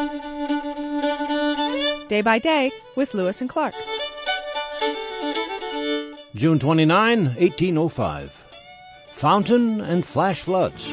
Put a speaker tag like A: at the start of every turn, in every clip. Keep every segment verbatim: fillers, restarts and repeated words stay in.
A: Day by Day with Lewis and Clark.
B: June twenty-ninth, eighteen oh five. Fountain and flash floods.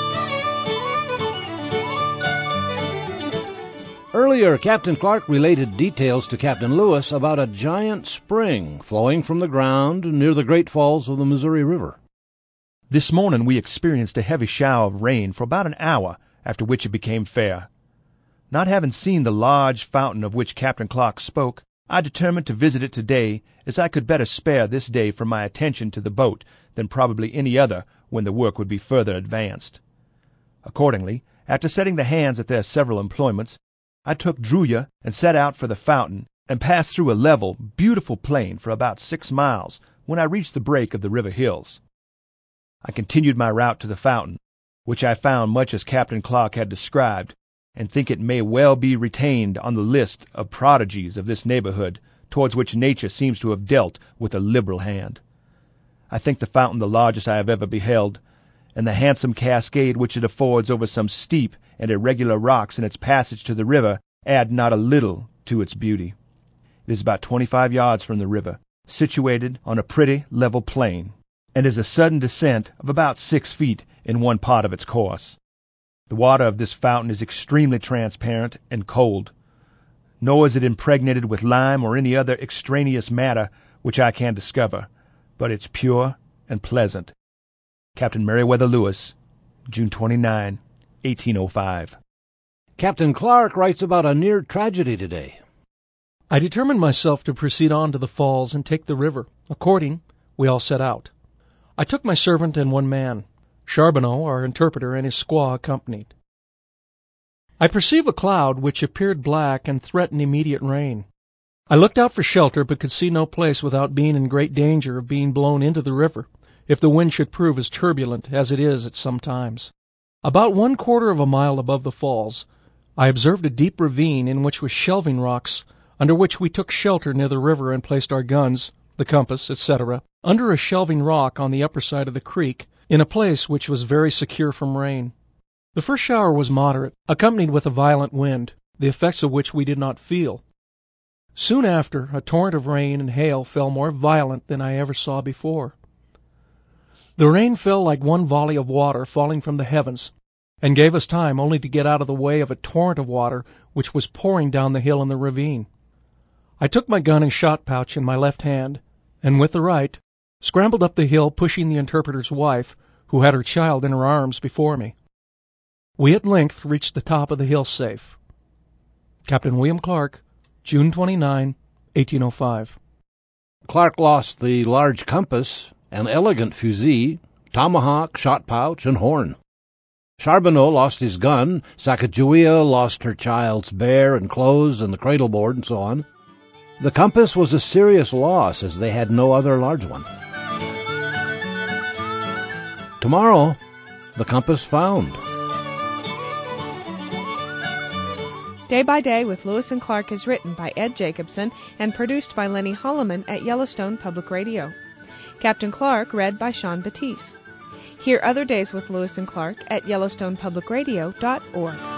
B: Earlier, Captain Clark related details to Captain Lewis about a giant spring flowing from the ground near the Great Falls of the Missouri River.
C: This morning we experienced a heavy shower of rain for about an hour, after which it became fair. Not having seen the large fountain of which Captain Clark spoke, I determined to visit it today, as I could better spare this day from my attention to the boat than probably any other when the work would be further advanced. Accordingly, after setting the hands at their several employments, I took Druya and set out for the fountain, and passed through a level, beautiful plain for about six miles when I reached the break of the river hills. I continued my route to the fountain, which I found much as Captain Clark had described, and think it may well be retained on the list of prodigies of this neighborhood, towards which nature seems to have dealt with a liberal hand. I think the fountain the largest I have ever beheld, and the handsome cascade which it affords over some steep and irregular rocks in its passage to the river add not a little to its beauty. It is about twenty-five yards from the river, situated on a pretty level plain, and is a sudden descent of about six feet in one part of its course. The water of this fountain is extremely transparent and cold, nor is it impregnated with lime or any other extraneous matter which I can discover, but it's pure and pleasant. Captain Meriwether Lewis, June twenty-ninth, eighteen oh five.
B: Captain Clark writes about a near tragedy today.
D: I determined myself to proceed on to the falls and take the river. According, we all set out. I took my servant and one man. Charbonneau, our interpreter, and his squaw accompanied. I perceived a cloud which appeared black and threatened immediate rain. I looked out for shelter, but could see no place without being in great danger of being blown into the river, if the wind should prove as turbulent as it is at some times. About one quarter of a mile above the falls, I observed a deep ravine in which was shelving rocks, under which we took shelter near the river and placed our guns, the compass, et cetera, under a shelving rock on the upper side of the creek, in a place which was very secure from rain. The first shower was moderate, accompanied with a violent wind, the effects of which we did not feel. Soon after, a torrent of rain and hail fell more violent than I ever saw before. The rain fell like one volley of water falling from the heavens, and gave us time only to get out of the way of a torrent of water which was pouring down the hill in the ravine. I took my gun and shot pouch in my left hand, and with the right, scrambled up the hill, pushing the interpreter's wife, who had her child in her arms, before me. We at length reached the top of the hill safe. Captain William Clark, June twenty-ninth, eighteen oh five.
B: Clark lost the large compass, an elegant fusee, tomahawk, shot pouch, and horn. Charbonneau lost his gun, Sacagawea lost her child's bear and clothes and the cradle board and so on. The compass was a serious loss, as they had no other large one. Tomorrow, the compass found.
A: Day by Day with Lewis and Clark is written by Ed Jacobson and produced by Lenny Holloman at Yellowstone Public Radio. Captain Clark read by Sean Batiste. Hear other days with Lewis and Clark at yellowstone public radio dot org.